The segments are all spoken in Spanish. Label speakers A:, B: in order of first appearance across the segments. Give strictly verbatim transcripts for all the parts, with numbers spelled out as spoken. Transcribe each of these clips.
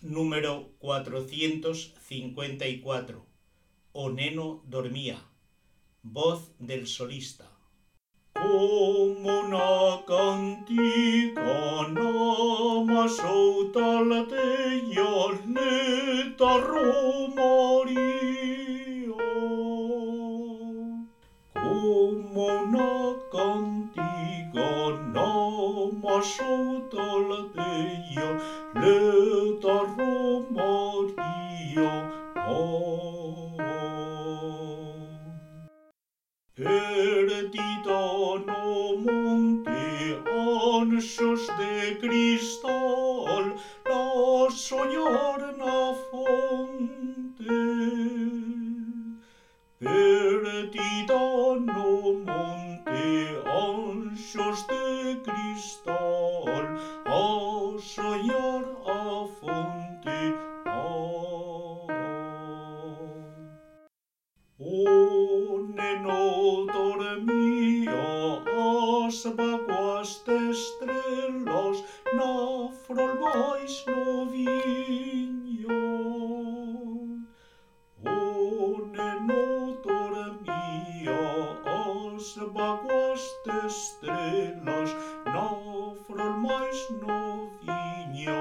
A: Número cuatrocientos cincuenta y cuatro. O neno dormía. Voz del solista. Como una cantica nama soutalteia neta romaria. Como una cantica nama soutalteia neta romaria. Perdida no monte, anxos de cristal, la soñar na fonte. Perdida no monte, anxos de cristal, a soñar a fonte. O neno dormía as vaguas de estrelas na frol máis noviño. O neno dormía as vaguas de estrelas na frol máis noviño.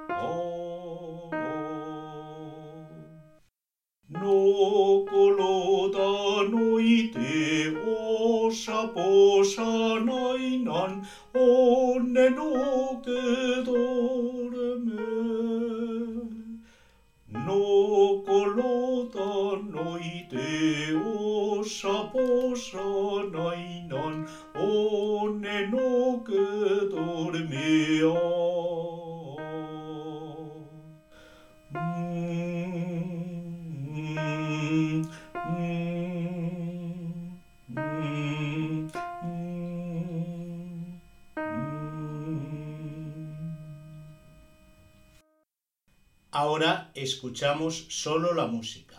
A: No colo da noite os sapos anainan o neno que dorme. No colo da noite os sapos anainan o neno que dormea. Ahora escuchamos solo la música.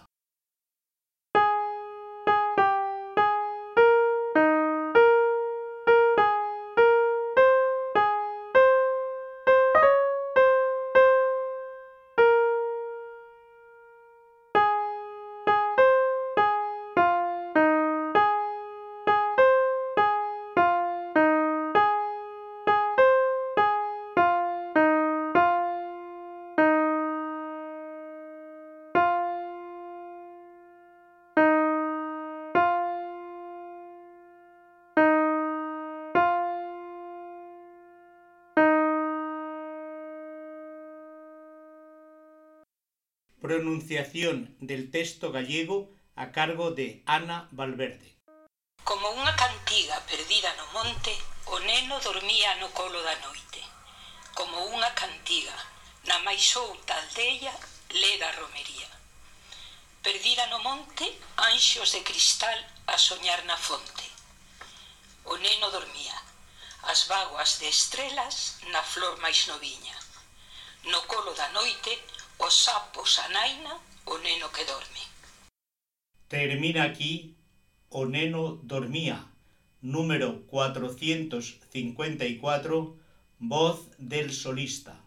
A: Pronunciación del texto gallego a cargo de Ana Valverde.
B: Como unha cantiga perdida no monte, o neno dormía no colo da noite. Como unha cantiga na máis outa aldea leda romería. Perdida no monte, anxos de cristal a soñar na fonte. O neno dormía, as vaguas de estrelas na flor máis noviña. No colo da noite, os sapos anaina o neno que dorme.
A: Termina aquí O neno dormía, número cuatrocientos cincuenta y cuatro, voz del solista.